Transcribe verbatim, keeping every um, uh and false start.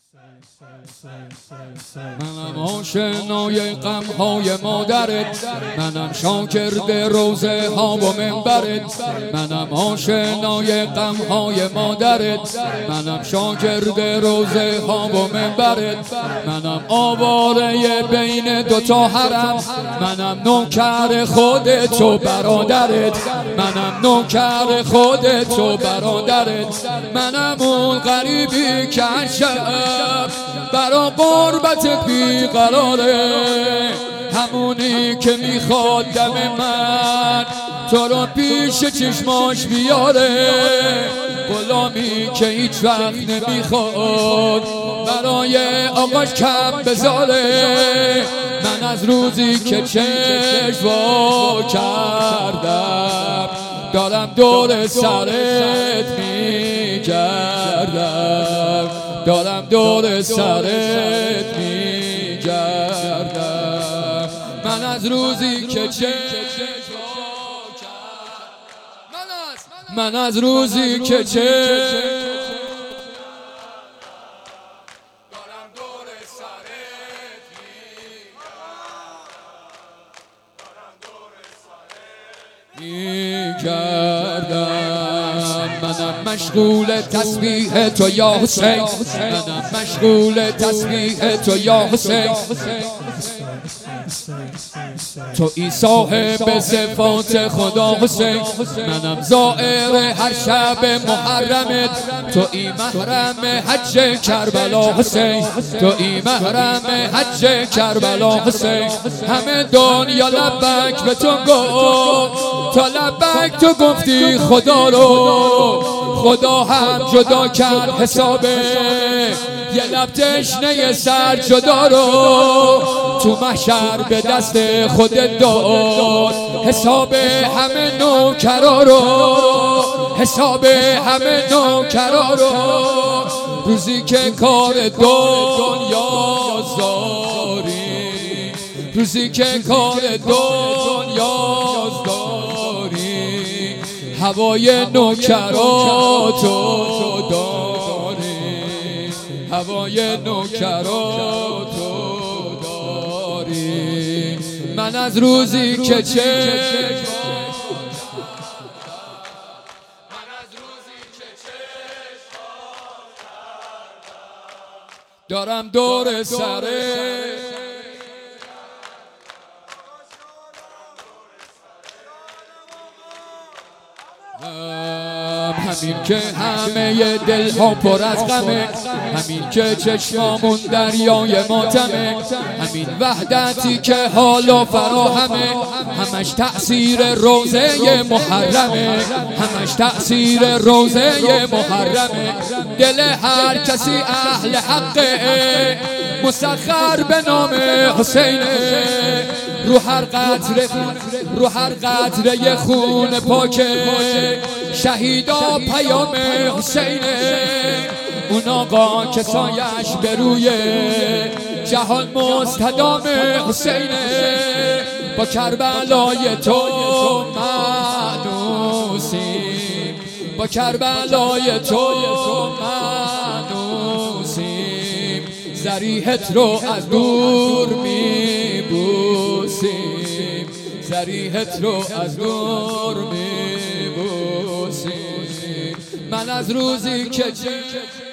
منم آشنای غم های مادرت، منم شاگرد روزه ها و منبرت. منم آشنای غم های مادرت، منم شاگرد روزه ها و منبرت. منم آواره بین دوتا حرم، منم نوکر خودت و برادرت. منم نوکر خودت و برادرت. منم اون غریبی که شب برا قربت بیقراره، همونی که میخواد دم من تو رو پیش چشماش بیاره. غلامی که هیچ وقت نمیخواد برای آقاش کم بذاره. من از روزی که چشم وا کردم دارم دور سرت میگردم، دارم دور سرت میگردم. من از روزی که چشم من از روزی که چشم دارم دور سرت میگردم. منم مشغول تسبیح تو یا حسین، منم مشغول تسبیح تو یا حسین. تو ای صاحب صفات خدا حسین، منم زائر هر شب محرمت. تو ای محرم حج کربلا حسین، تو ای محرم حج کربلا حسین. همه دنیا لبک به تو گفت، تا لبک تو گفتی خدا رو. خدا هم جدا کرد حسابه یه لب تشنه سر جدا رو. تو محشر به دست خودت داد حساب همه نوکرا رو، حساب همه نوکرا رو. روزی که کار دنیا زاری، روزی که کار دنیا زاری، هوای نوکراتو داری، هوای نوکراتو داری. من از روزی که چه دارم دور سره همین که همه دل ها پر از غمه، همین که چشمامون دریای ماتمه، همین وحدتی که حالا فراهمه، همش تأثیر روزه محرمه، همش تأثیر روزه محرمه. دل هر کسی اهل حقه، مسخر به نام حسینه. رو هر قطره رو هر قطره خون پاکه شهیدا پیام حسینه. اون آقا که سایش به روی جهان مستدام حسینه. با کربلای تو مانوسیم، با کربلای تو مانوسیم. ذریحت رو از دور میبوسیم، ذریحت رو از دور میبوسیم. من از روزی که